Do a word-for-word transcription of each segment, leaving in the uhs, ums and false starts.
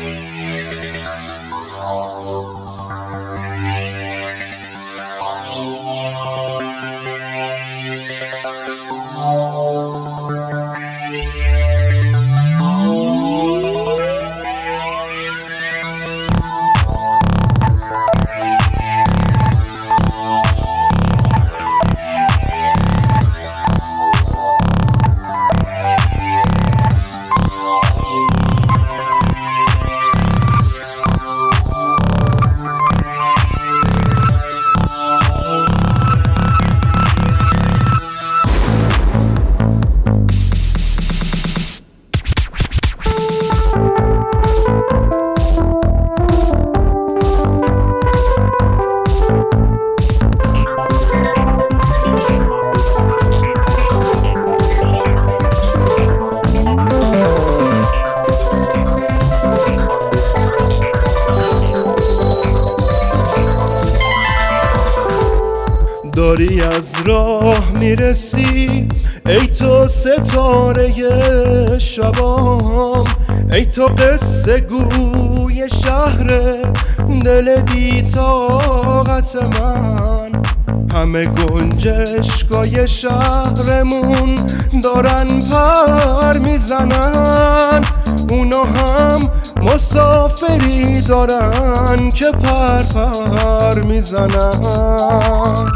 داری از راه میرسی ای تو ستاره شبام، ای تو قصه گوی شهر دل بی طاقت من. همه گنجشگاه شهرمون دارن پر میزنن، اونا هم مسافری دارن که پر پر میزنن.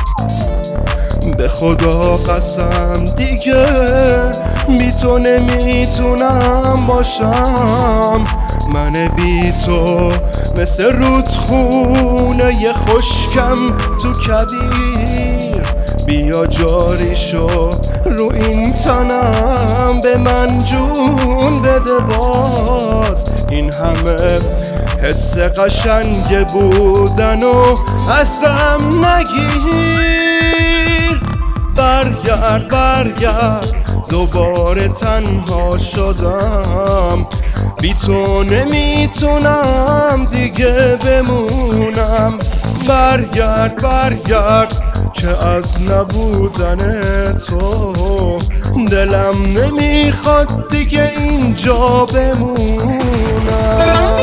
به خدا قسم دیگه بی تو نمیتونم باشم، من بی تو مثل رودخونه ی خشکم تو کویر. بیا جاری شو رو این تنم، به من جون بده باز. این همه حس قشنگ بودن و ازم نگیر. برگرد برگرد دوباره تنها شدم، بی تو نمیتونم دیگه بمونم. برگرد برگرد که از نبودن تو دلم نمیخواد دیگه اینجا بمونم.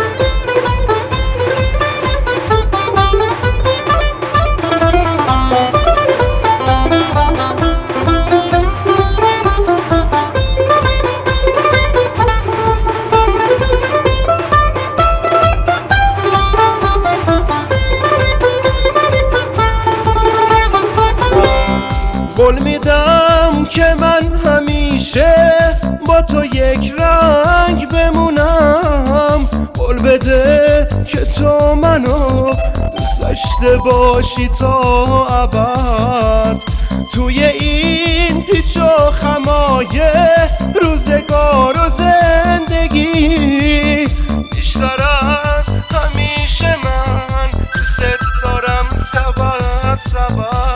قول میدم که من همیشه با تو یک رنگ بمونم. قول بده که تو منو دوست داشته باشی تا ابد. توی این پیچ و خمای روزگار و زندگی بیشتر از همیشه من دوست دارم. سبد سبد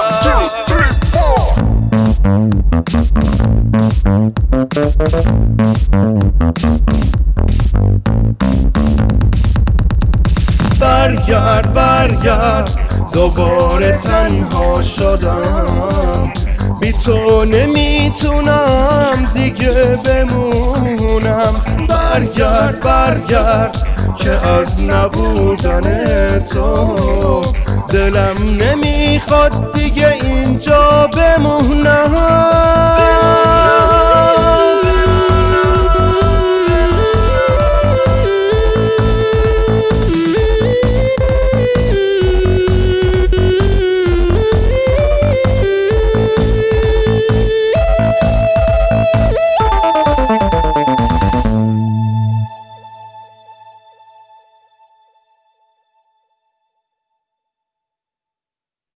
برگرد برگرد دوباره تنها شدم، بی تو نمیتونم دیگه بمونم. برگرد برگرد که از نبودن تو دلم نمیخواد دیگه اینجا بمونم.